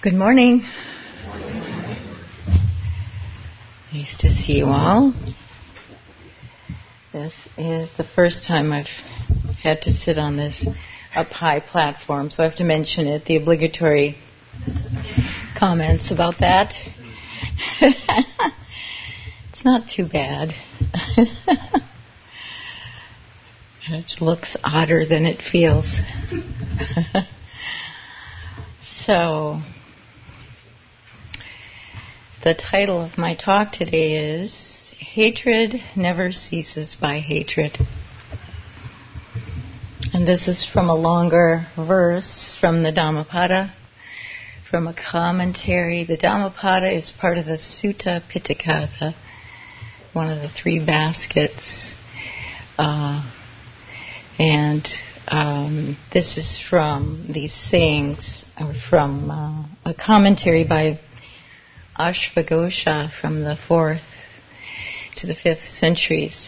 Good morning. Nice to see you all. This is the first time I've had to sit on this up high platform, so I have to mention it, the obligatory comments about that. It's not too bad. It looks odder than it feels. So, the title of my talk today is Hatred Never Ceases by Hatred. And this is from a longer verse from the Dhammapada, from a commentary. The Dhammapada is part of the Sutta Pittakatha, one of the three baskets. This is from these sayings, or from a commentary by Ashvaghosha from the 4th to the 5th centuries.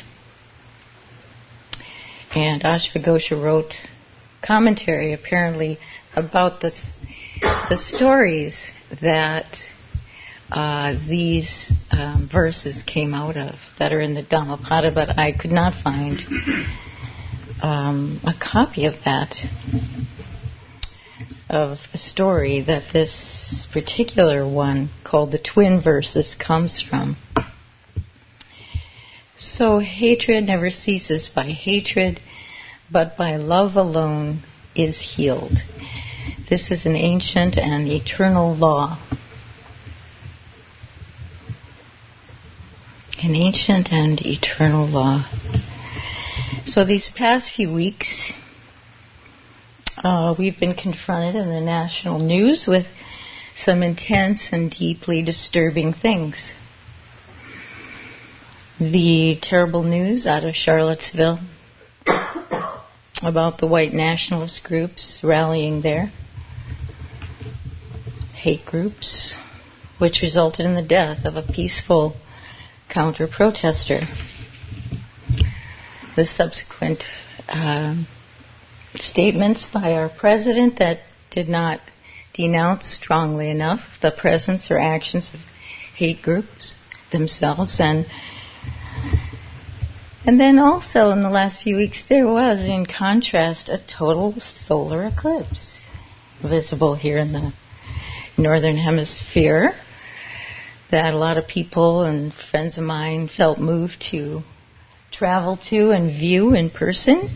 And Ashvaghosha wrote commentary apparently about the stories that these verses came out of, that are in the Dhammapada, but I could not find a copy of that, of the story that this particular one called the Twin Verses comes from. So hatred never ceases by hatred, but by love alone is healed. This is an ancient and eternal law. An ancient and eternal law. So these past few weeks, we've been confronted in the national news with some intense and deeply disturbing things. The terrible news out of Charlottesville about the white nationalist groups rallying there, hate groups, which resulted in the death of a peaceful counter-protester. The subsequent statements by our president that did not denounce strongly enough the presence or actions of hate groups themselves. And then also in the last few weeks there was, in contrast, a total solar eclipse visible here in the northern hemisphere that a lot of people and friends of mine felt moved to travel to and view in person,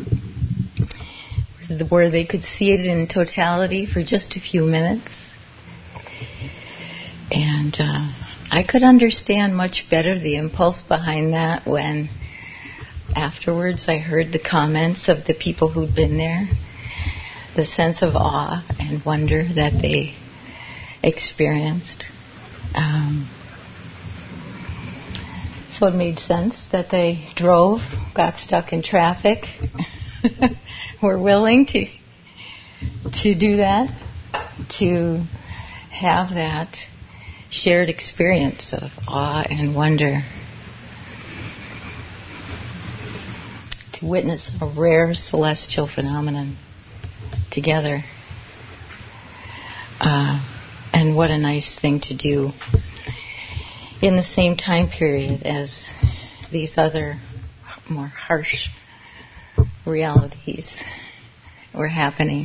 where they could see it in totality for just a few minutes. And I could understand much better the impulse behind that when afterwards I heard the comments of the people who'd been there, the sense of awe and wonder that they experienced. So it made sense that they drove, got stuck in traffic, were willing to do that, to have that shared experience of awe and wonder, to witness a rare celestial phenomenon together. And what a nice thing to do in the same time period as these other more harsh realities were happening.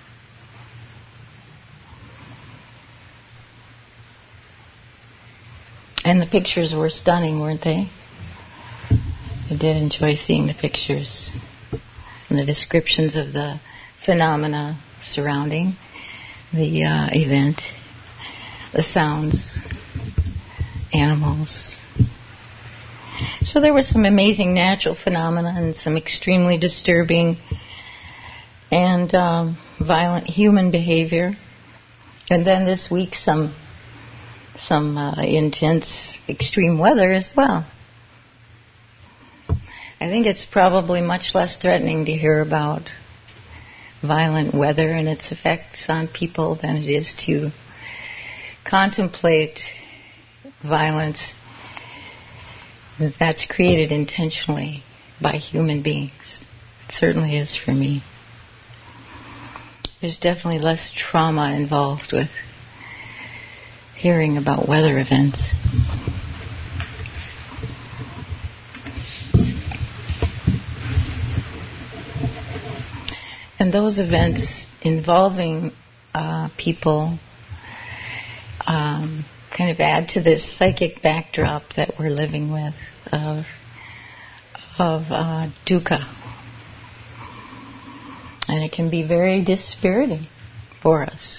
And the pictures were stunning, weren't they? I did enjoy seeing the pictures and the descriptions of the phenomena surrounding the event, the sounds, animals. So there was some amazing natural phenomena and some extremely disturbing and violent human behavior. And then this week some intense extreme weather as well. I think it's probably much less threatening to hear about violent weather and its effects on people than it is to contemplate violence that's created intentionally by human beings. It certainly is for me. There's definitely less trauma involved with hearing about weather events. And those events involving people kind of add to this psychic backdrop that we're living with of dukkha. And it can be very dispiriting for us.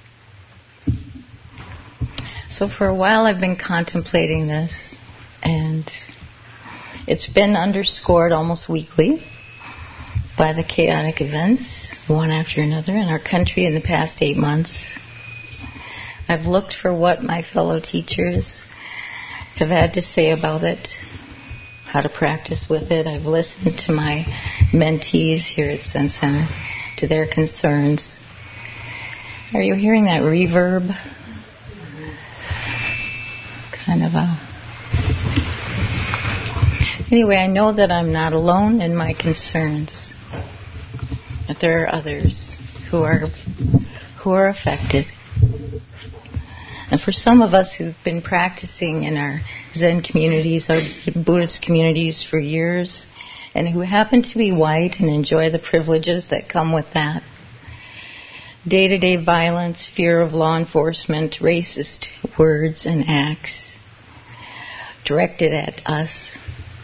So for a while I've been contemplating this, and it's been underscored almost weekly by the chaotic events, one after another, in our country in the past 8 months. I've looked for what my fellow teachers have had to say about it, how to practice with it. I've listened to my mentees here at Zen Center, to their concerns. Are you hearing that reverb? Kind of a... Anyway, I know that I'm not alone in my concerns, that there are others who are affected. And for some of us who've been practicing in our Zen communities, our Buddhist communities for years, and who happen to be white and enjoy the privileges that come with that, day-to-day violence, fear of law enforcement, racist words and acts directed at us,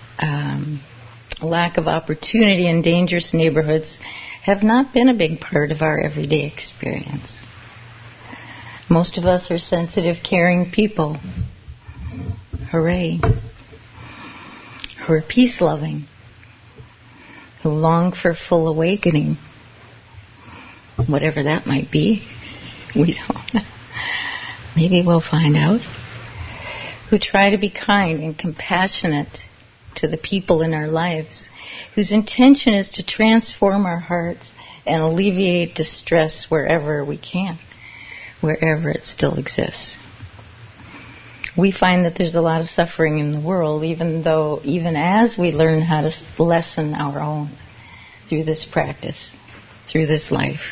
lack of opportunity in dangerous neighborhoods have not been a big part of our everyday experience. Most of us are sensitive, caring people. Hooray. Who are peace-loving, who long for full awakening, whatever that might be. We don't know. Maybe we'll find out. Who try to be kind and compassionate to the people in our lives, whose intention is to transform our hearts and alleviate distress wherever we can, wherever it still exists. We find that there's a lot of suffering in the world, even as we learn how to lessen our own through this practice, through this life.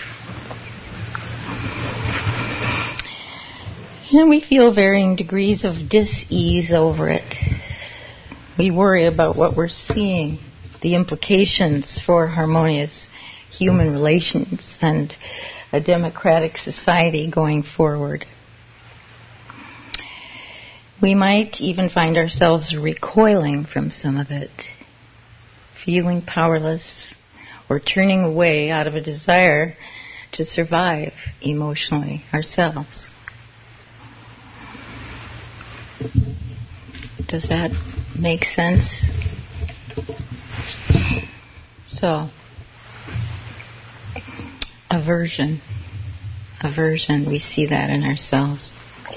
And we feel varying degrees of dis-ease over it. We worry about what we're seeing, the implications for harmonious human relations and a democratic society going forward. We might even find ourselves recoiling from some of it, feeling powerless, or turning away out of a desire to survive emotionally ourselves. Does that make sense? So, aversion, we see that in ourselves.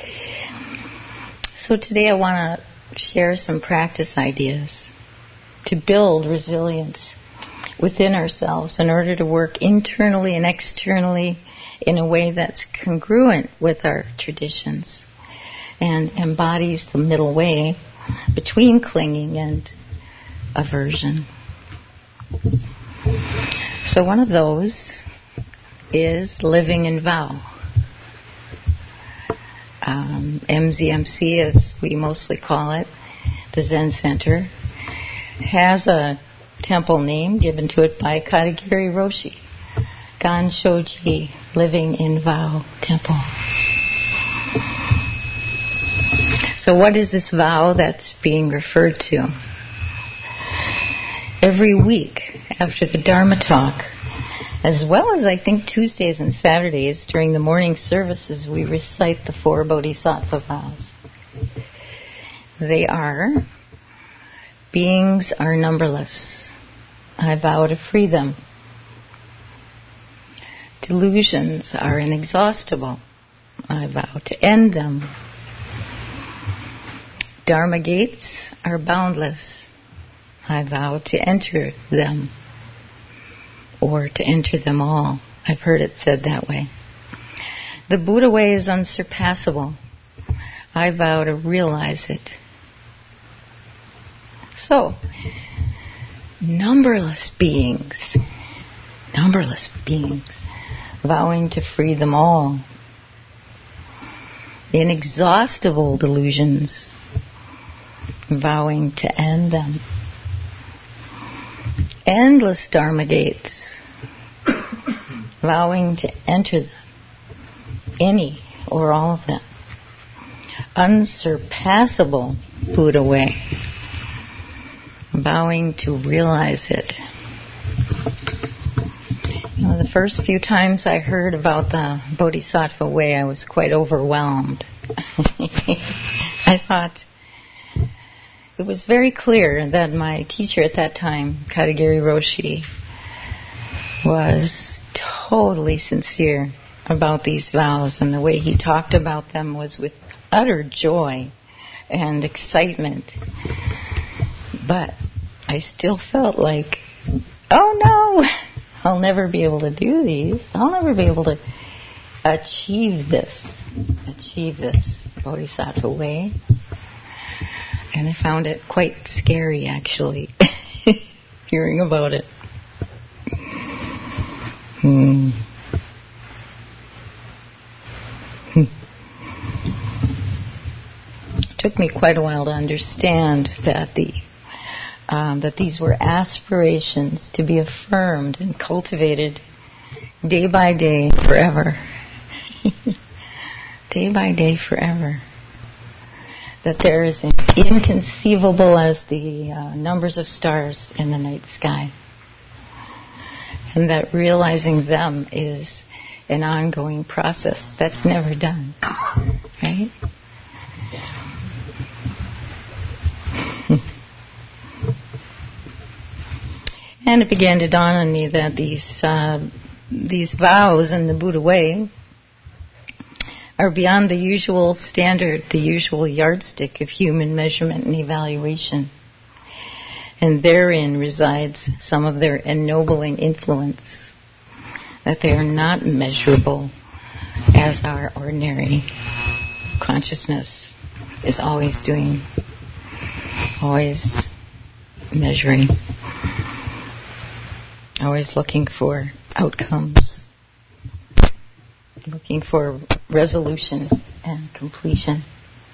So today I want to share some practice ideas to build resilience within ourselves in order to work internally and externally in a way that's congruent with our traditions and embodies the middle way between clinging and aversion. So one of those is living in vow. MZMC, as we mostly call it, the Zen Center, has a temple name given to it by Katagiri Roshi, Ganshoji, Living in Vow Temple. So what is this vow that's being referred to? Every week after the Dharma talk, as well as I think Tuesdays and Saturdays during the morning services, we recite the 4 Bodhisattva vows. They are: beings are numberless. I vow to free them. Delusions are inexhaustible. I vow to end them. Dharma gates are boundless. I vow to enter them, or to enter them all. I've heard it said that way. The Buddha way is unsurpassable. I vow to realize it. So, numberless beings, vowing to free them all. inexhaustible delusions, vowing to end them. Endless Dharma gates, vowing to enter them, any or all of them. Unsurpassable Buddha way, vowing to realize it. The first few times I heard about the Bodhisattva way, I was quite overwhelmed. I thought it was very clear that my teacher at that time, Katagiri Roshi, was totally sincere about these vows, and the way he talked about them was with utter joy and excitement. But I still felt like, oh no, I'll never be able to do these. I'll never be able to achieve this Bodhisattva way. And I found it quite scary, actually, hearing about it. It took me quite a while to understand that that these were aspirations to be affirmed and cultivated day by day, forever. Day by day, forever. That there is inconceivable as the numbers of stars in the night sky. And that realizing them is an ongoing process that's never done. Right? And it began to dawn on me that these vows in the Buddha way are beyond the usual standard, the usual yardstick of human measurement and evaluation. And therein resides some of their ennobling influence, that they are not measurable as our ordinary consciousness is always doing, always measuring, always looking for outcomes, looking for resolution and completion.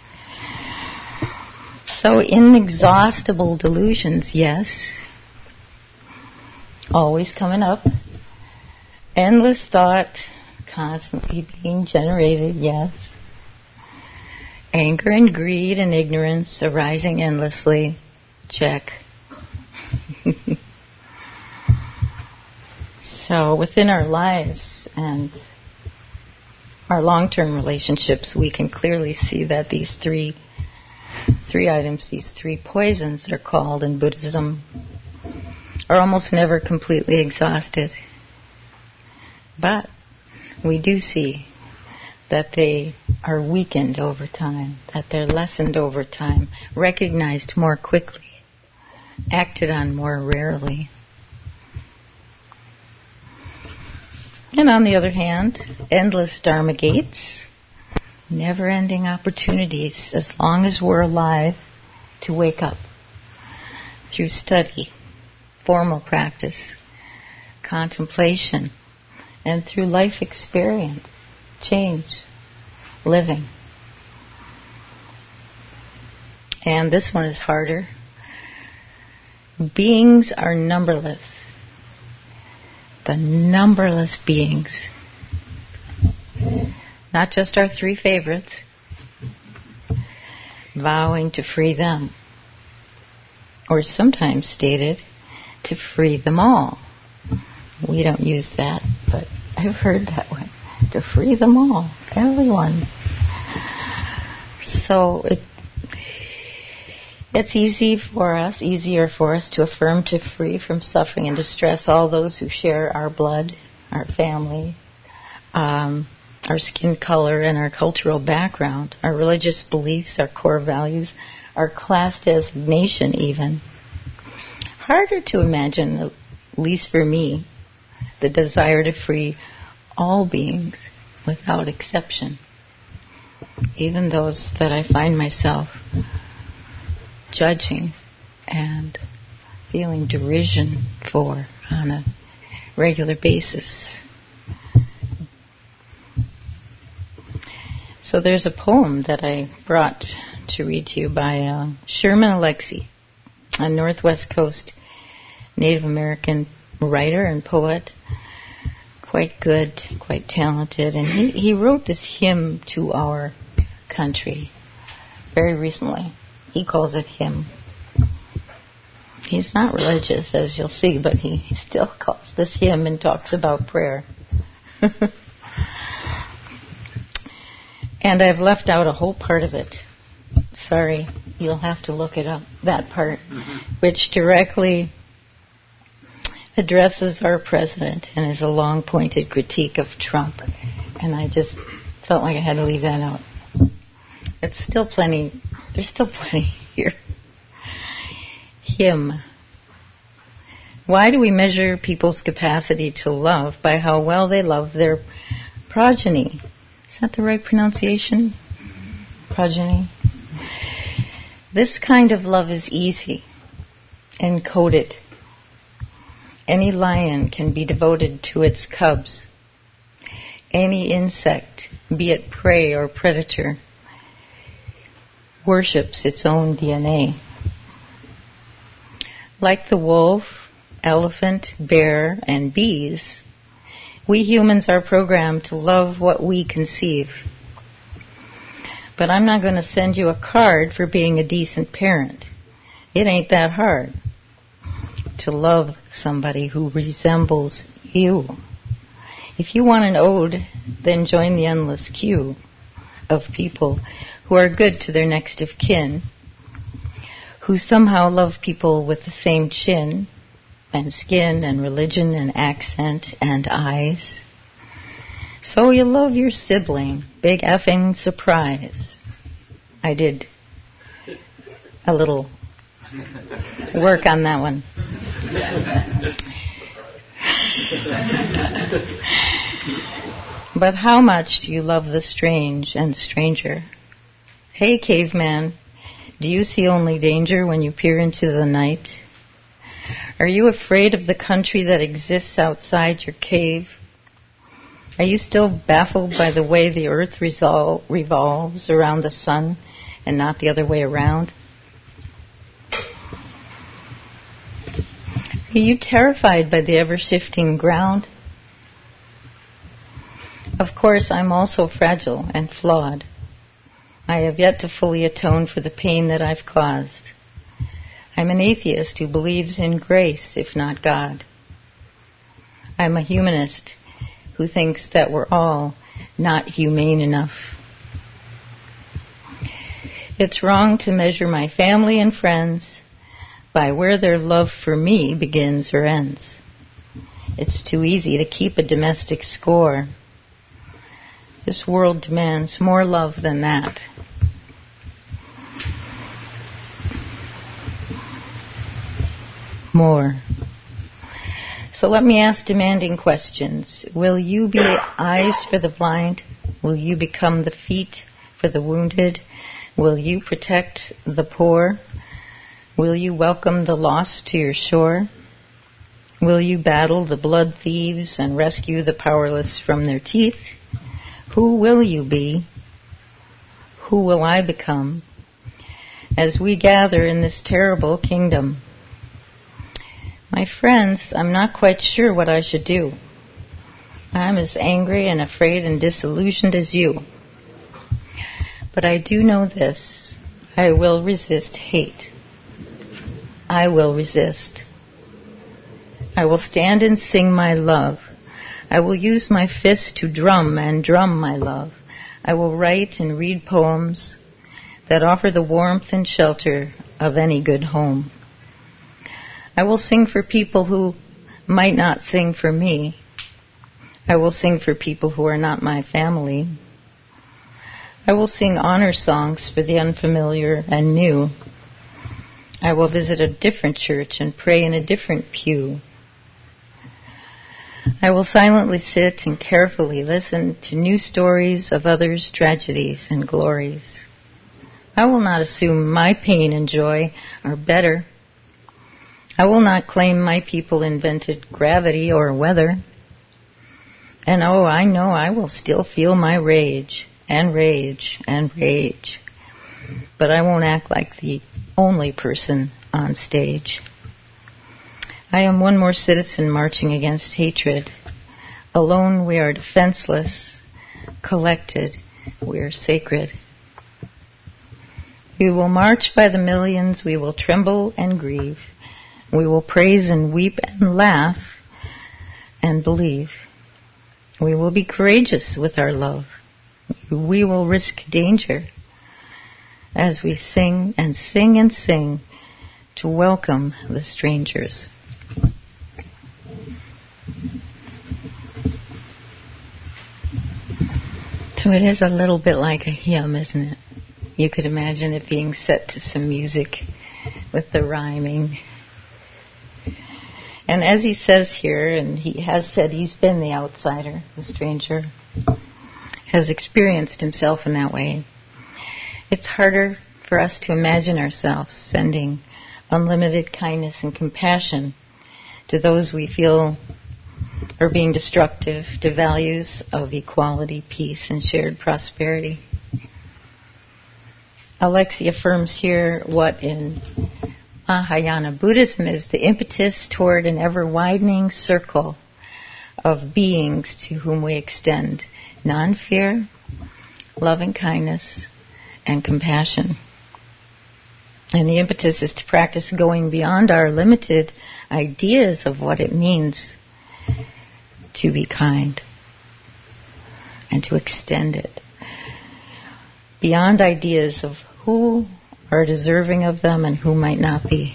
So inexhaustible delusions, yes, always coming up. Endless thought, constantly being generated, yes. Anger and greed and ignorance arising endlessly, check. So within our lives and our long-term relationships, we can clearly see that these three items, these three poisons that are called in Buddhism, are almost never completely exhausted. But we do see that they are weakened over time, that they're lessened over time, recognized more quickly, acted on more rarely. And on the other hand, endless Dharma gates, never-ending opportunities as long as we're alive to wake up through study, formal practice, contemplation, and through life experience, change, living. And this one is harder. Beings are numberless. The numberless beings. Not just our three favorites. Vowing to free them. Or sometimes stated, to free them all. We don't use that, but I've heard that one. To free them all. Everyone. So it's easier for us to affirm to free from suffering and distress all those who share our blood, our family, our skin color, and our cultural background, our religious beliefs, our core values, our class designation even. Harder to imagine, at least for me, the desire to free all beings without exception, even those that I find myself judging and feeling derision for on a regular basis. So there's a poem that I brought to read to you by Sherman Alexie, a Northwest Coast Native American writer and poet, quite good, quite talented, and he wrote this hymn to our country very recently. He calls it hymn. He's not religious, as you'll see, but he still calls this hymn and talks about prayer. And I've left out a whole part of it. Sorry, you'll have to look it up, that part, which directly addresses our president and is a long, pointed critique of Trump. And I just felt like I had to leave that out. It's still plenty. There's still plenty here. Hymn. Why do we measure people's capacity to love by how well they love their progeny? Is that the right pronunciation? Progeny. This kind of love is easy, encoded. Any lion can be devoted to its cubs. Any insect, be it prey or predator, worships its own DNA. Like the wolf, elephant, bear, and bees, we humans are programmed to love what we conceive. But I'm not going to send you a card for being a decent parent. It ain't that hard to love somebody who resembles you. If you want an ode, then join the endless queue of people who are good to their next of kin, who somehow love people with the same chin and skin and religion and accent and eyes. So you love your sibling. Big effing surprise. I did a little work on that one. But how much do you love the strange and stranger? Hey, caveman, do you see only danger when you peer into the night? Are you afraid of the country that exists outside your cave? Are you still baffled by the way the earth revolves around the sun and not the other way around? Are you terrified by the ever-shifting ground? Of course, I'm also fragile and flawed. I have yet to fully atone for the pain that I've caused. I'm an atheist who believes in grace, if not God. I'm a humanist who thinks that we're all not humane enough. It's wrong to measure my family and friends by where their love for me begins or ends. It's too easy to keep a domestic score. This world demands more love than that. More. So let me ask demanding questions. Will you be eyes for the blind? Will you become the feet for the wounded? Will you protect the poor? Will you welcome the lost to your shore? Will you battle the blood thieves and rescue the powerless from their teeth? Who will you be? Who will I become as we gather in this terrible kingdom? My friends, I'm not quite sure what I should do. I'm as angry and afraid and disillusioned as you. But I do know this. I will resist hate. I will resist. I will stand and sing my love. I will use my fist to drum and drum my love. I will write and read poems that offer the warmth and shelter of any good home. I will sing for people who might not sing for me. I will sing for people who are not my family. I will sing honor songs for the unfamiliar and new. I will visit a different church and pray in a different pew. I will silently sit and carefully listen to new stories of others' tragedies and glories. I will not assume my pain and joy are better. I will not claim my people invented gravity or weather. And oh, I know I will still feel my rage and rage and rage. But I won't act like the only person on stage. I am one more citizen marching against hatred. Alone we are defenseless. Collected we are sacred. We will march by the millions. We will tremble and grieve. We will praise and weep and laugh and believe. We will be courageous with our love. We will risk danger as we sing and sing and sing to welcome the strangers. So it is a little bit like a hymn, isn't it? You could imagine it being set to some music with the rhyming. And as he says here, and he has said he's been the outsider, the stranger, has experienced himself in that way. It's harder for us to imagine ourselves sending unlimited kindness and compassion to those we feel are being destructive to values of equality, peace, and shared prosperity. Alexi affirms here what in Mahayana Buddhism is the impetus toward an ever-widening circle of beings to whom we extend non-fear, loving kindness, and compassion. And the impetus is to practice going beyond our limited ideas of what it means to be kind and to extend it beyond ideas of who are deserving of them and who might not be.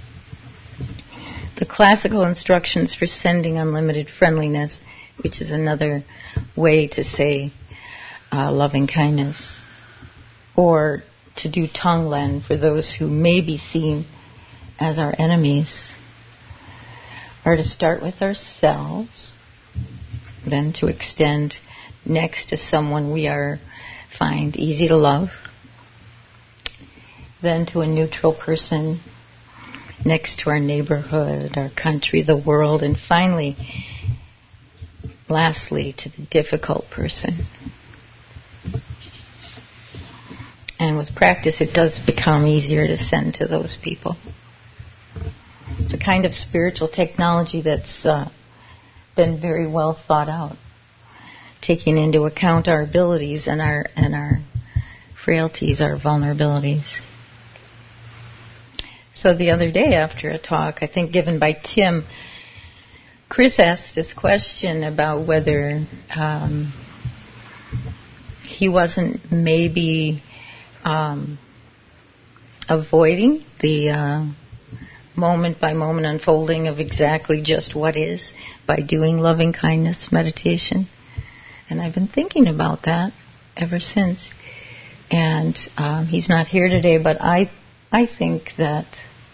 The classical instructions for sending unlimited friendliness, which is another way to say loving kindness, or to do Tonglen for those who may be seen as our enemies, are to start with ourselves, then to extend next to someone we find easy to love, then to a neutral person, next to our neighborhood, our country, the world, and finally, lastly, to the difficult person. And with practice, it does become easier to send to those people. It's a kind of spiritual technology that's been very well thought out, taking into account our abilities and our frailties, our vulnerabilities. So the other day after a talk, I think given by Tim, Chris asked this question about whether he wasn't maybe avoiding the moment-by-moment unfolding of exactly just what is by doing loving kindness meditation. And I've been thinking about that ever since. And he's not here today, but I think that,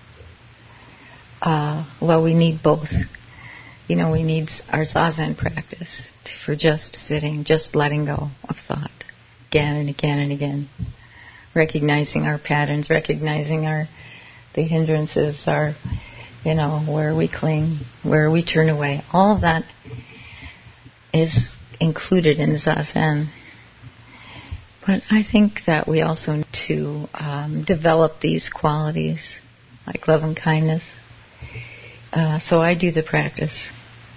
we need both. We need our Zazen practice for just sitting, just letting go of thought again and again and again. Recognizing our patterns, recognizing the hindrances, where we cling, where we turn away. All of that is included in Zazen. But I think that we also need to develop these qualities, like love and kindness. So I do the practice.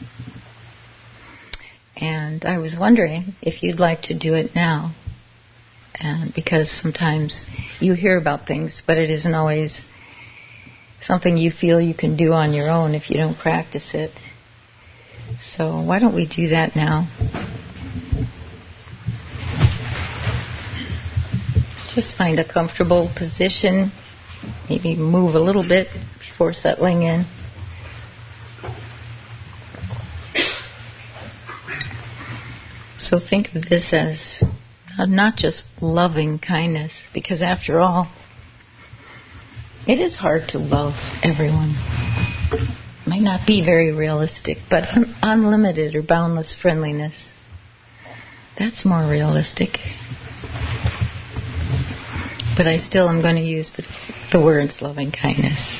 And I was wondering if you'd like to do it now. Because sometimes you hear about things, but it isn't always something you feel you can do on your own if you don't practice it. So why don't we do that now? Just find a comfortable position. Maybe move a little bit before settling in. So think of this as not just loving kindness, because after all, it is hard to love everyone. It might not be very realistic, but unlimited or boundless friendliness, that's more realistic. But I still am going to use the words loving kindness.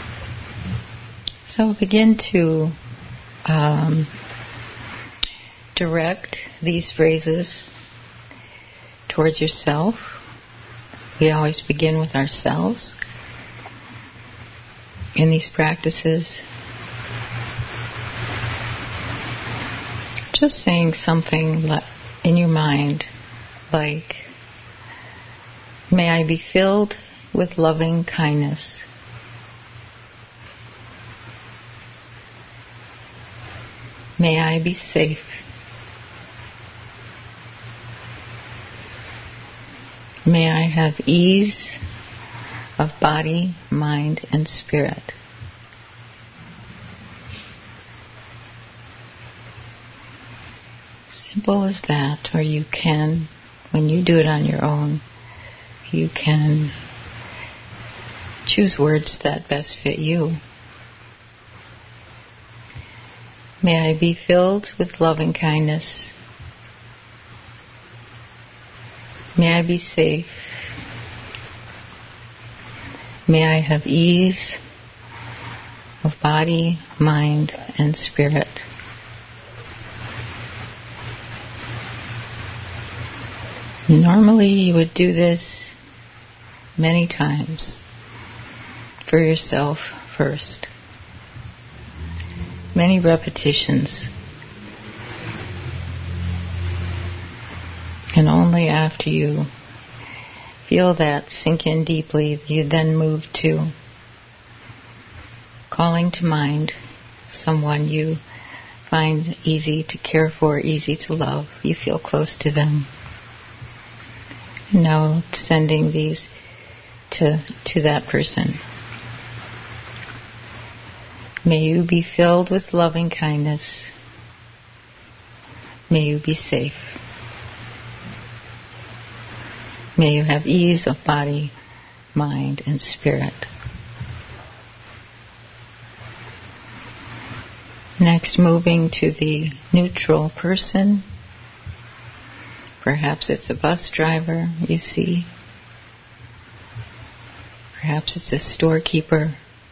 So begin to direct these phrases towards yourself. We always begin with ourselves in these practices. Just saying something in your mind like, may I be filled with loving kindness. May I be safe. May I have ease of body, mind, and spirit. Simple as that, or you can, when you do it on your own, you can choose words that best fit you. May I be filled with loving kindness. May I be safe. May I have ease of body, mind, and spirit. Normally you would do this many times for yourself first. Many repetitions. And only after you feel that sink in deeply, you then move to calling to mind someone you find easy to care for, easy to love. You feel close to them. And now sending these to that person. May you be filled with loving kindness. May you be safe. May you have ease of body, mind, and spirit. Next, moving to the neutral person. Perhaps it's a bus driver you see. Perhaps it's a storekeeper.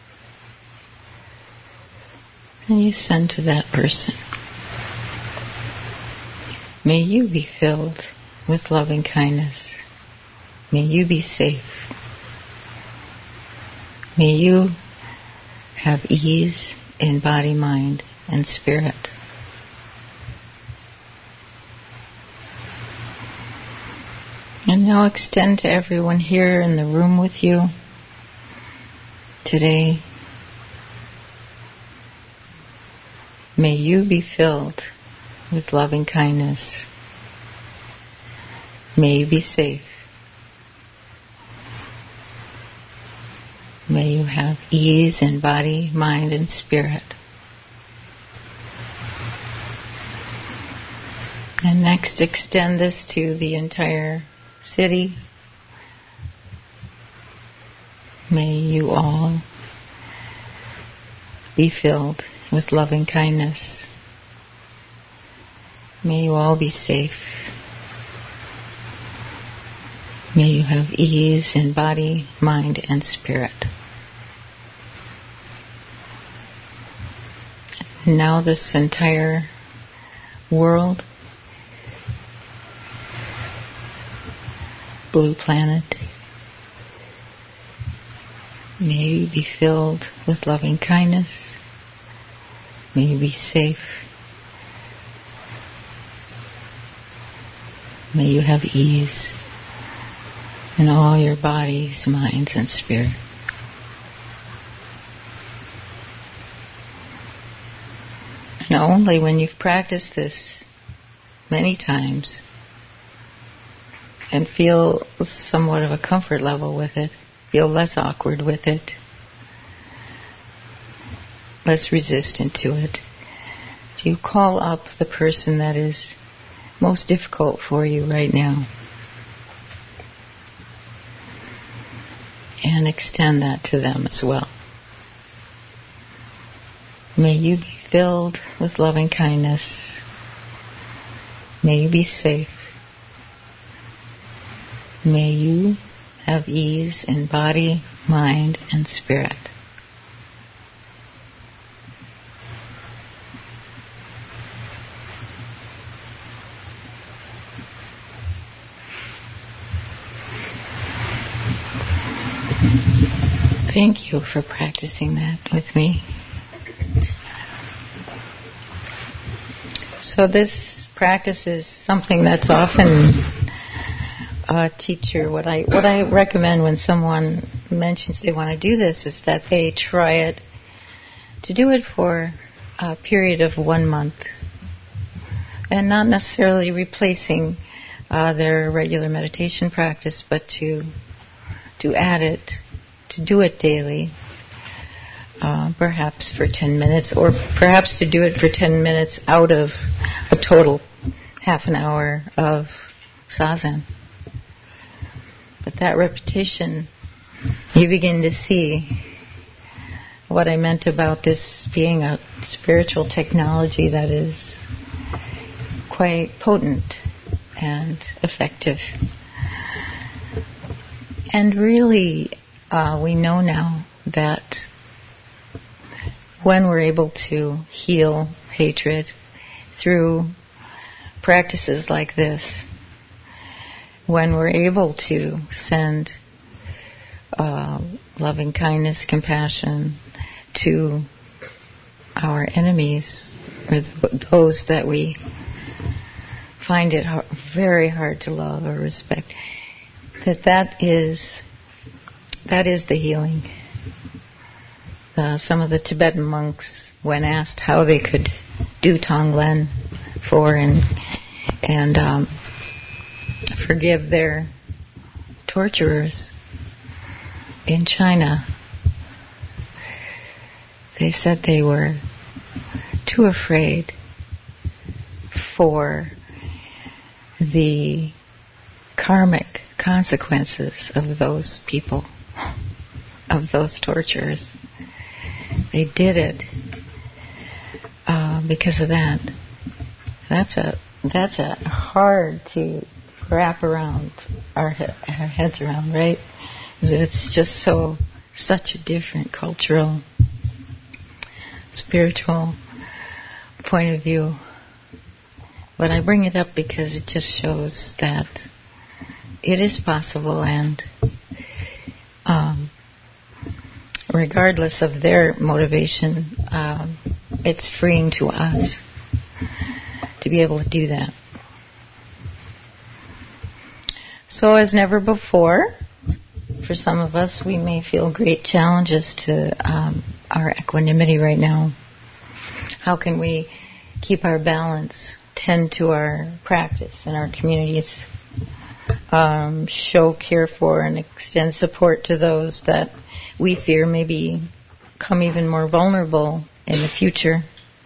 And you send to that person. May you be filled with loving kindness. May you be safe. May you have ease in body, mind, and spirit. And now extend to everyone here in the room with you today. May you be filled with loving kindness. May you be safe. May you have ease in body, mind, and spirit. And next, extend this to the entire city. May you all be filled with loving kindness. May you all be safe. May you have ease in body, mind, and spirit. Now this entire world, blue planet, may you be filled with loving kindness. May you be safe. May you have ease in all your bodies, minds, and spirit. And only when you've practiced this many times and feel somewhat of a comfort level with it, feel less awkward with it, less resistant to it, you call up the person that is most difficult for you right now. And extend that to them as well. May you be filled with loving kindness. May you be safe. May you have ease in body, mind, and spirit. Thank you for practicing that with me. So this practice is something that's often a teacher. What I recommend when someone mentions they want to do this is that they try it, to do it for a period of 1 month, and not necessarily replacing their regular meditation practice, but to add it, to do it daily, perhaps for 10 minutes, or perhaps to do it for 10 minutes out of a total half an hour of zazen. But that repetition, you begin to see what I meant about this being a spiritual technology that is quite potent and effective. And really, we know now that when we're able to heal hatred through practices like this, when we're able to send loving kindness, compassion to our enemies, or those that we find it very hard to love or respect, that is the healing. Some of the Tibetan monks, when asked how they could do Tonglen for and forgive their torturers in China, they said they were too afraid for the karmic consequences of those people, of those torturers. They did it because of that. That's a hard to wrap around our heads around, right? Because it's just such a different cultural, spiritual point of view. But I bring it up because it just shows that it is possible, and regardless of their motivation, it's freeing to us to be able to do that. So as never before, for some of us, we may feel great challenges to our equanimity right now. How can we keep our balance, tend to our practice and our communities, show care for and extend support to those that we fear may become even more vulnerable in the future?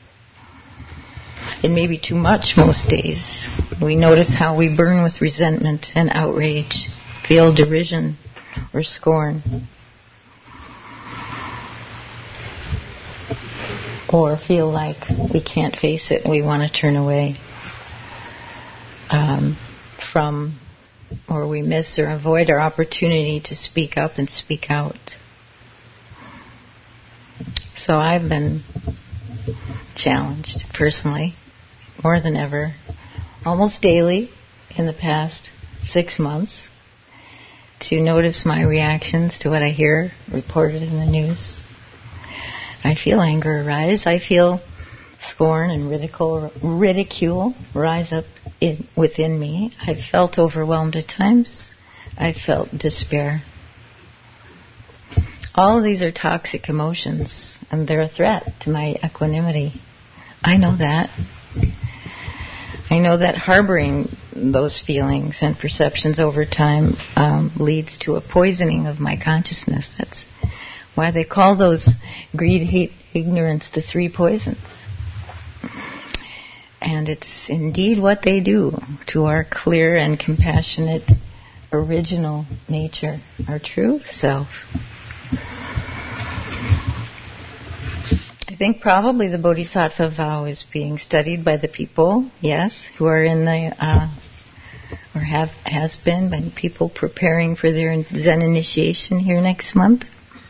It may be too much most days. We notice how we burn with resentment and outrage, feel derision or scorn, or feel like we can't face it and we want to turn away from, or we miss or avoid our opportunity to speak up and speak out. So I've been challenged personally, more than ever, almost daily in the past 6 months, to notice my reactions to what I hear reported in the news. I feel anger arise. I feel scorn and ridicule rise up within me. I've felt overwhelmed at times. I've felt despair. All of these are toxic emotions, and they're a threat to my equanimity. I know that. I know that harboring those feelings and perceptions over time leads to a poisoning of my consciousness. That's why they call those greed, hate, ignorance the three poisons. And it's indeed what they do to our clear and compassionate original nature, our true self. I think probably the Bodhisattva vow is being studied by the people, yes, who are in the, or has been, by people preparing for their Zen initiation here next month.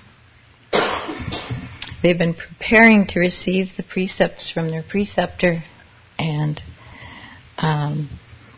They've been preparing to receive the precepts from their preceptor and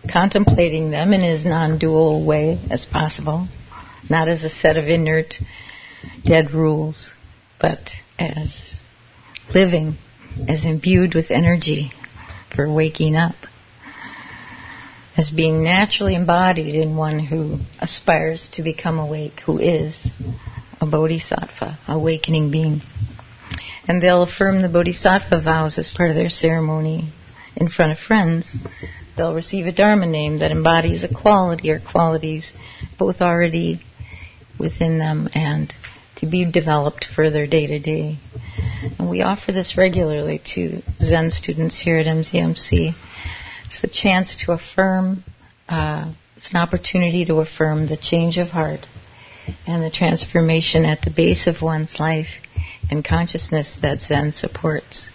contemplating them in as non-dual way as possible, not as a set of inert dead rules, but as living, as imbued with energy for waking up, as being naturally embodied in one who aspires to become awake, who is a bodhisattva, awakening being. And they'll affirm the bodhisattva vows as part of their ceremony in front of friends. They'll receive a dharma name that embodies a quality or qualities both already within them and to be developed further day to day. And we offer this regularly to Zen students here at MZMC. It's a chance to affirm, it's an opportunity to affirm the change of heart and the transformation at the base of one's life and consciousness that Zen supports.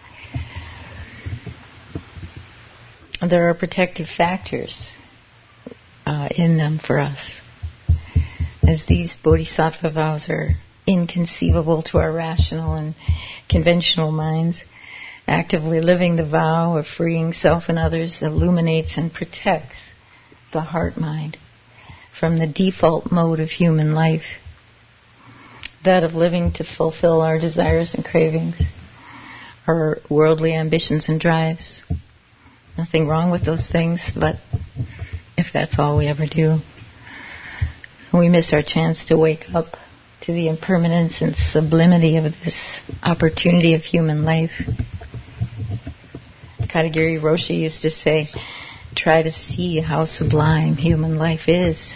There are protective factors in them for us, as these bodhisattva vows are inconceivable to our rational and conventional minds. Actively living the vow of freeing self and others illuminates and protects the heart-mind from the default mode of human life, that of living to fulfill our desires and cravings, our worldly ambitions and drives. Nothing wrong with those things, but if that's all we ever do, we miss our chance to wake up to the impermanence and sublimity of this opportunity of human life. Katagiri Roshi used to say, try to see how sublime human life is.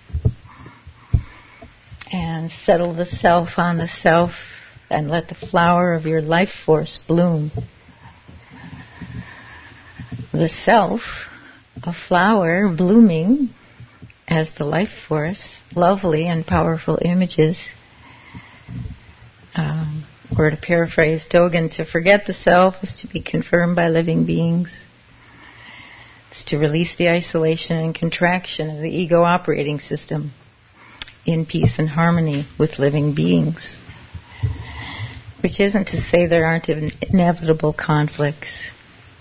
And settle the self on the self and let the flower of your life force bloom. The self, a flower blooming as the life force, lovely and powerful images. Or to paraphrase Dogen, to forget the self is to be confirmed by living beings. It's to release the isolation and contraction of the ego operating system in peace and harmony with living beings. Which isn't to say there aren't inevitable conflicts.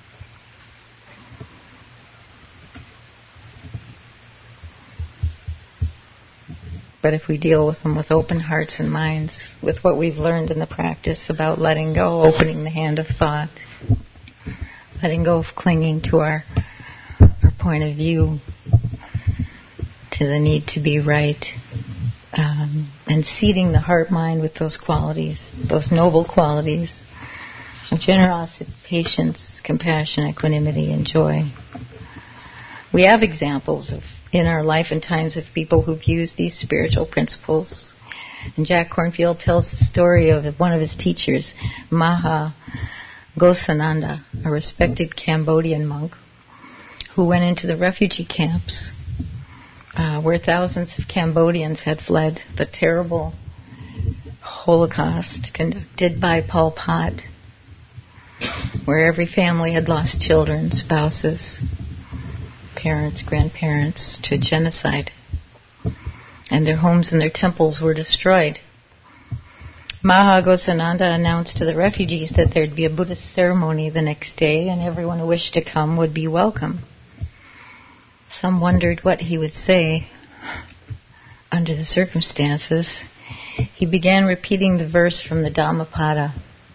But if we deal with them with open hearts and minds, with what we've learned in the practice about letting go, opening the hand of thought, letting go of clinging to our point of view, to the need to be right, and seeding the heart-mind with those qualities, those noble qualities of generosity, patience, compassion, equanimity, and joy. We have examples in our life and times of people who've used these spiritual principles. And Jack Kornfield tells the story of one of his teachers, Maha Ghosananda, a respected Cambodian monk, who went into the refugee camps where thousands of Cambodians had fled the terrible Holocaust conducted by Pol Pot, where every family had lost children, spouses, parents, grandparents to genocide, and their homes and their temples were destroyed. Maha Ghosananda announced to the refugees that there'd be a Buddhist ceremony the next day and everyone who wished to come would be welcome. Some wondered what he would say. Under the circumstances, he began repeating the verse from the Dhammapada.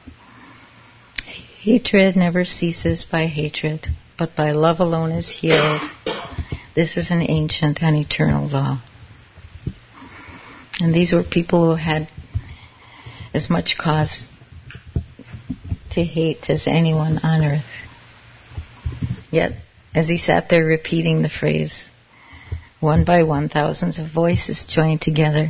Hatred never ceases by hatred, but by love alone is healed. This is an ancient and eternal law. And these were people who had as much cause to hate as anyone on earth. Yet, as he sat there repeating the phrase, one by one, thousands of voices joined together.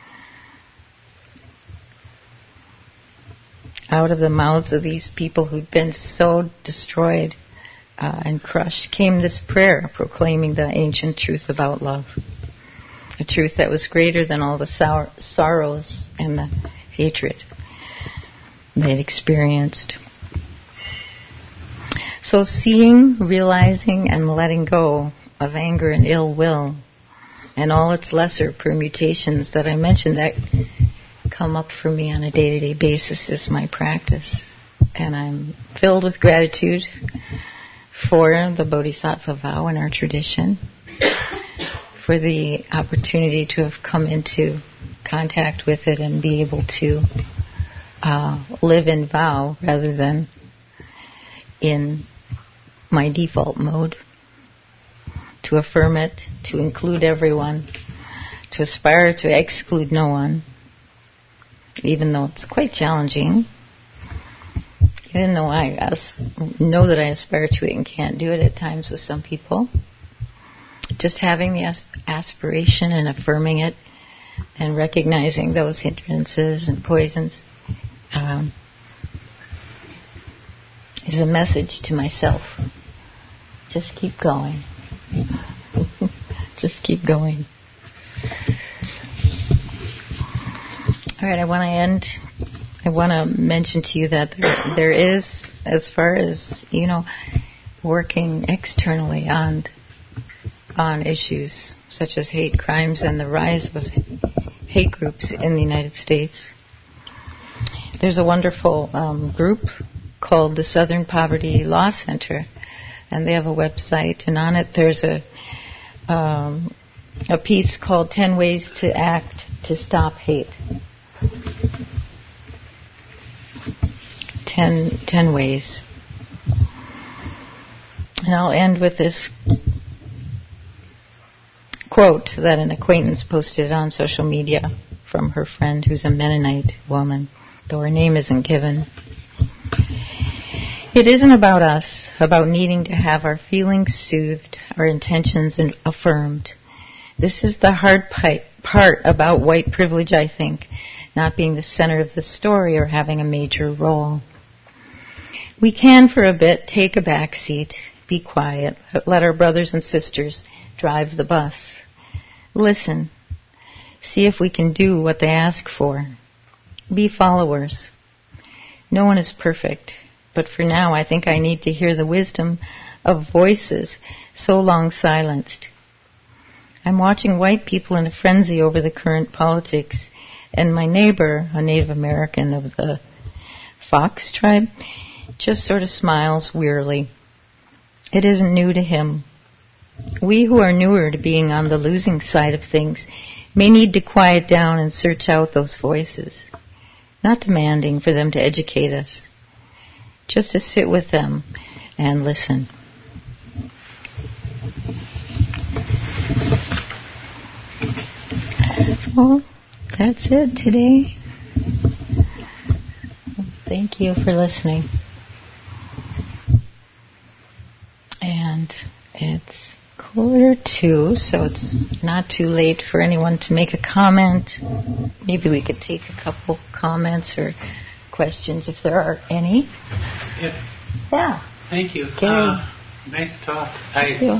Out of the mouths of these people who'd been so destroyed and crushed came this prayer proclaiming the ancient truth about love. A truth that was greater than all the sorrows and the hatred they'd experienced. So seeing, realizing, and letting go of anger and ill will and all its lesser permutations that I mentioned that come up for me on a day-to-day basis is my practice. And I'm filled with gratitude for the Bodhisattva vow in our tradition, for the opportunity to have come into contact with it and be able to live in vow rather than in my default mode, to affirm it, to include everyone, to aspire to exclude no one, even though it's quite challenging, even though I know that I aspire to it and can't do it at times with some people. Just having the aspiration and affirming it and recognizing those hindrances and poisons is a message to myself. Just keep going. Just keep going. All right, I want to mention to you that there is, as far as, working externally on issues such as hate crimes and the rise of hate groups in the United States. There's a wonderful group called the Southern Poverty Law Center, and they have a website, and on it there's a piece called 10 Ways to Act to Stop Hate. 10 ways. And I'll end with this quote that an acquaintance posted on social media from her friend who's a Mennonite woman, though her name isn't given. It isn't about us, about needing to have our feelings soothed, our intentions affirmed. This is the hard part about white privilege, I think, not being the center of the story or having a major role. We can, for a bit, take a back seat, be quiet, let our brothers and sisters drive the bus. Listen, see if we can do what they ask for. Be followers. No one is perfect, but for now I think I need to hear the wisdom of voices so long silenced. I'm watching white people in a frenzy over the current politics, and my neighbor, a Native American of the Fox tribe, just sort of smiles wearily. It isn't new to him. We who are newer to being on the losing side of things may need to quiet down and search out those voices, not demanding for them to educate us, just to sit with them and listen. Well, that's it today. Thank you for listening. And it's 1:45, so it's not too late for anyone to make a comment. Maybe we could take a couple comments or questions if there are any. Yeah. Thank you. Nice talk. Thank you.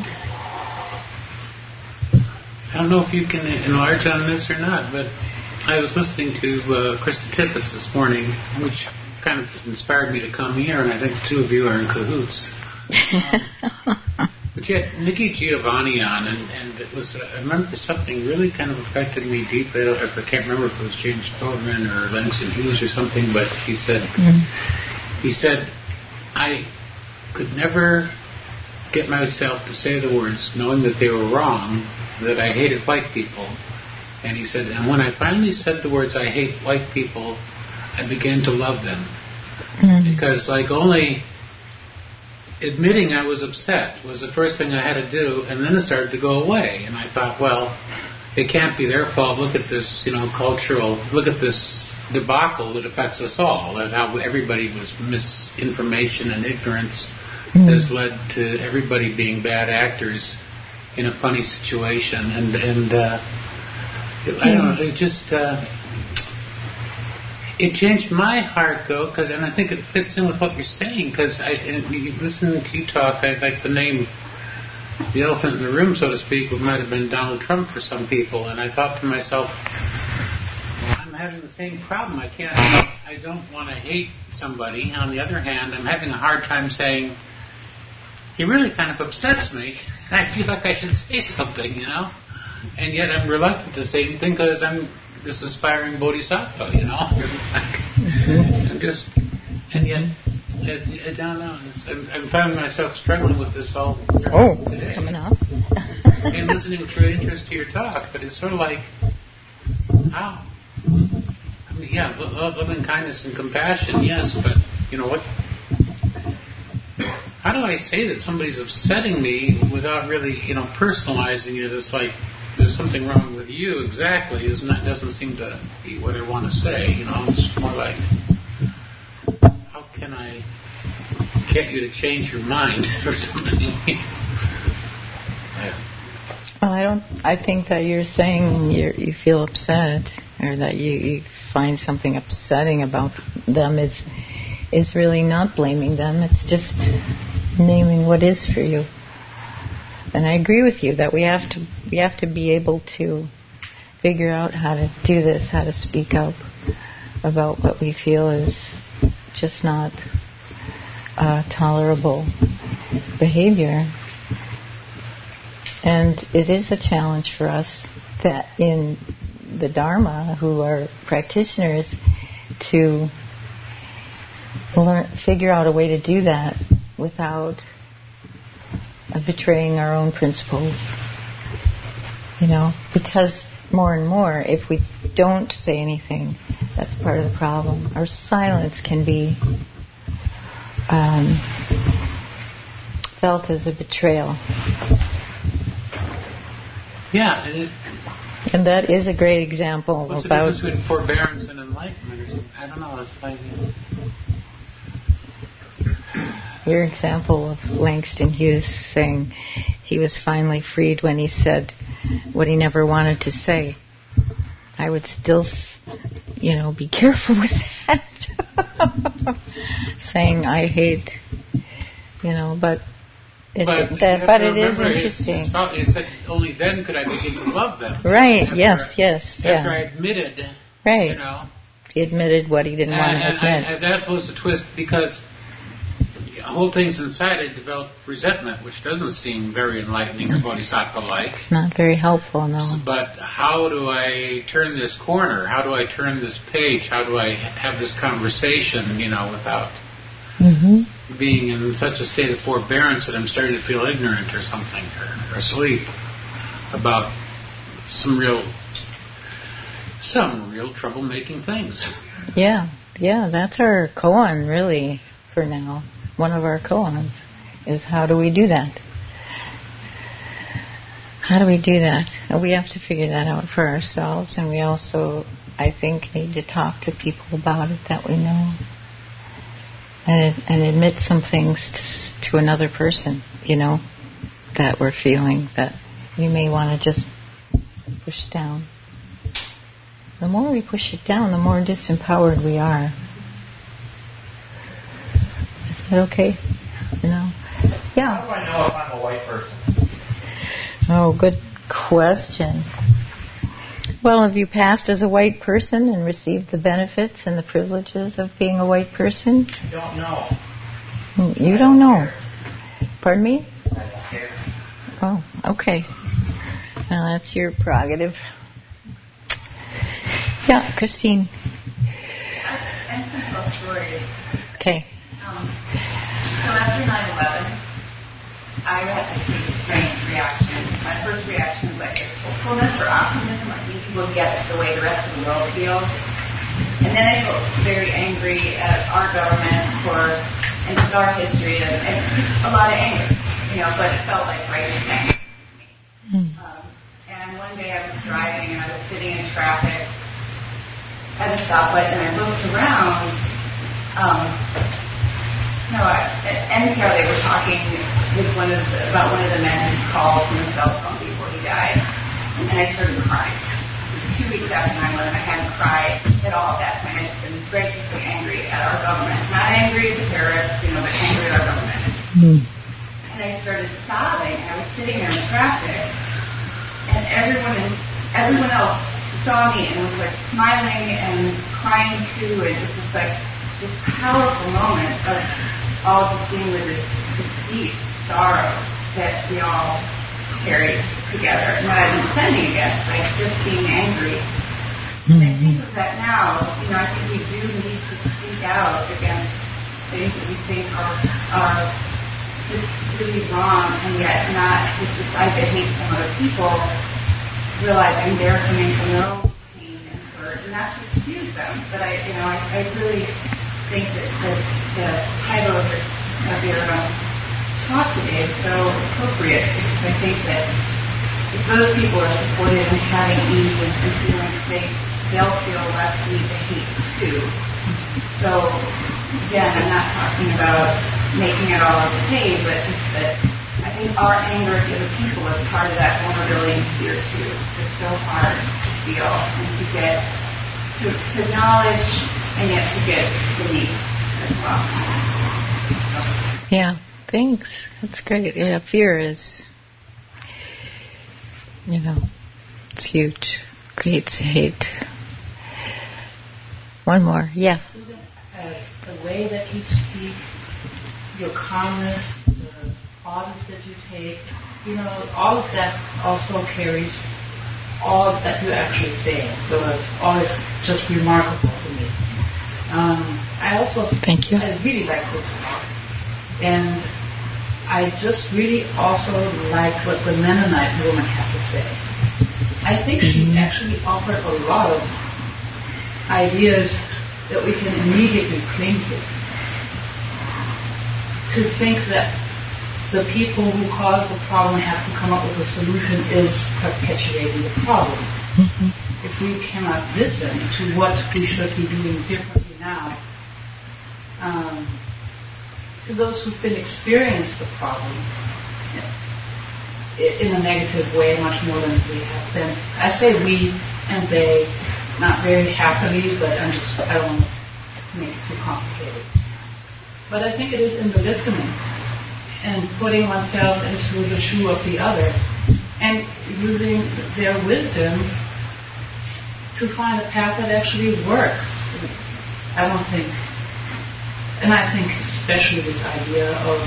I don't know if you can enlarge on this or not, but I was listening to Krista Tippett this morning, which kind of inspired me to come here, and I think the two of you are in cahoots. But you had Nikki Giovanni on, and it was, I remember something really kind of affected me deeply. I can't remember if it was James Baldwin or Langston Hughes or something, but he said, I could never get myself to say the words, knowing that they were wrong, that I hated white people. And he said, and when I finally said the words, I hate white people, I began to love them. Because only admitting I was upset was the first thing I had to do, and then it started to go away. And I thought, well, it can't be their fault. Look at this, look at this debacle that affects us all, and how everybody was misinformation and ignorance has led to everybody being bad actors in a funny situation. And I don't know, it just... It changed my heart, though, and I think it fits in with what you're saying, because listening to you talk, I like the name, the elephant in the room, so to speak, might have been Donald Trump for some people, and I thought to myself, well, I'm having the same problem. I don't want to hate somebody. On the other hand, I'm having a hard time saying, he really kind of upsets me, and I feel like I should say something, and yet I'm reluctant to say anything because I'm this aspiring bodhisattva, I'm just, and yet, I don't know. I'm finding myself struggling with this all. It's coming up. And listening with great interest to your talk, but it's sort of like, how Yeah, loving kindness and compassion, yes, but you know what? How do I say that somebody's upsetting me without really, personalizing it as like there's something wrong with you exactly? Doesn't seem to be what I want to say. It's more like, how can I get you to change your mind or something? Well, I think that you're saying you feel upset, or that you find something upsetting about them is really not blaming them. It's just naming what is for you. And I agree with you that we have to be able to figure out how to do this, how to speak up about what we feel is just not tolerable behavior. And it is a challenge for us that in the Dharma, who are practitioners, to figure out a way to do that without betraying our own principles. Because more and more, if we don't say anything, that's part of the problem. Our silence can be felt as a betrayal. Yeah. And that is a great example what's about... What's the difference between forbearance and enlightenment or something? I don't know. It's like... Your example of Langston Hughes saying he was finally freed when he said what he never wanted to say. I would still, be careful with that. Saying I hate, but it is interesting. He said only then could I begin to love them. Right. After I admitted. Right. He admitted what he didn't want to admit. And that was a twist because whole things inside it developed resentment, which doesn't seem very enlightening to Bodhisattva-like. It's not very helpful, no. But how do I turn this corner? How do I turn this page? How do I have this conversation, without being in such a state of forbearance that I'm starting to feel ignorant or something, or asleep about some real trouble-making things. Yeah, that's our koan, really, for now. One of our koans is how do we do that? How do we do that? And we have to figure that out for ourselves, and we also, I think, need to talk to people about it that we know, and admit some things to another person, that we're feeling that we may want to just push down. The more we push it down, the more disempowered we are. Is that okay? Yeah. How do I know if I'm a white person? Oh, good question. Well, have you passed as a white person and received the benefits and the privileges of being a white person? I don't know. You don't know. Pardon me? I don't care. Oh, okay. Well, that's your prerogative. Yeah, Christine. I have some tell stories. Okay. So after 9/11, I had this strange reaction. My first reaction was like hopefulness or optimism, like these people get it the way the rest of the world feels. And then I felt very angry at our government and just our history, and just a lot of anger, but it felt like righteous anger to me. And one day I was driving and I was sitting in traffic at a stoplight, and I looked around. At NPR they were talking with about one of the men who called from his cell phone before he died, and I started crying. 2 weeks after 9/11, I hadn't cried at all at that point. I just been righteously angry at our government. Not angry at the terrorists, but angry at our government. And I started sobbing, and I was sitting there in traffic, and everyone else saw me and was like smiling and crying too, and it was like this powerful moment of all just being with this deep sorrow that we all carry together. Not even sending against, like just being angry. And I think of that now, I think we do need to speak out against things that we think are just really wrong, and yet not just decide to hate some other people, realizing they're coming from their own pain and hurt, and not to excuse them, but I really think that the title of your talk today is so appropriate, because I think that if those people are supported and having ease and feeling safe, they'll feel less need to hate too. So again, I'm not talking about making it all okay, but just that I think our anger at other people is part of that vulnerability and fear too. It's so hard to feel and to get to acknowledge and yet to get beneath as well. Yeah, thanks. That's great. Yeah, fear is, it's huge. Creates hate. One more, yeah. Susan, the way that you speak, your calmness, the pauses that you take, all of that also carries all that you're actually saying. So it's always just remarkable to me. I also Thank you. I really like this talk. And I just really also liked what the Mennonite woman had to say. I think she actually offered a lot of ideas that we can immediately cling to. To think that the people who cause the problem have to come up with a solution is perpetuating the problem. Mm-hmm. If we cannot listen to what we should be doing differently now, to those who've been experienced the problem in a negative way much more than we have been. I say we and they, not very happily, but I don't want to make it too complicated. But I think it is in the listening and putting oneself into the shoe of the other and using their wisdom to find a path that actually works. I think especially this idea of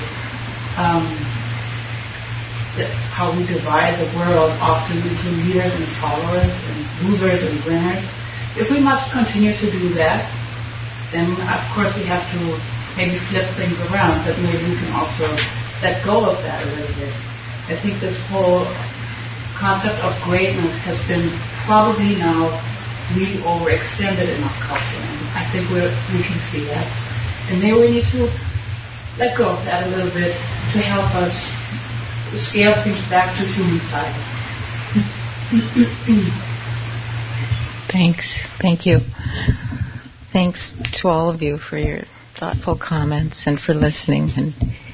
how we divide the world often into leaders and followers and losers and winners. If we must continue to do that, then of course we have to maybe flip things around, but maybe we can also let go of that a little bit. I think this whole concept of greatness has been probably now really overextended in our culture, and I think we can see that. And maybe we need to let go of that a little bit to help us scale things back to human size. Thanks. Thank you. Thanks to all of you for your thoughtful comments and for listening. And